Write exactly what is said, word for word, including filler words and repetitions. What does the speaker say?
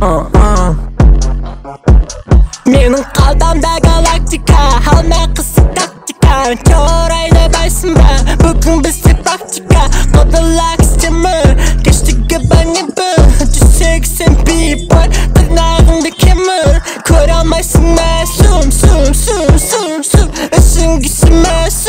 Менің қалтамда галактика, алмай қысы тактика. Теорияны байсың ба, бүгін бізде практика. Қодылақ істемір, кештігі бәңе бір. жүз сексен бейбой, тырнағыңды кемір. Көре алмайсың ма, сұм, сұм, сұм, сұм, сұм. Ішің кесілмес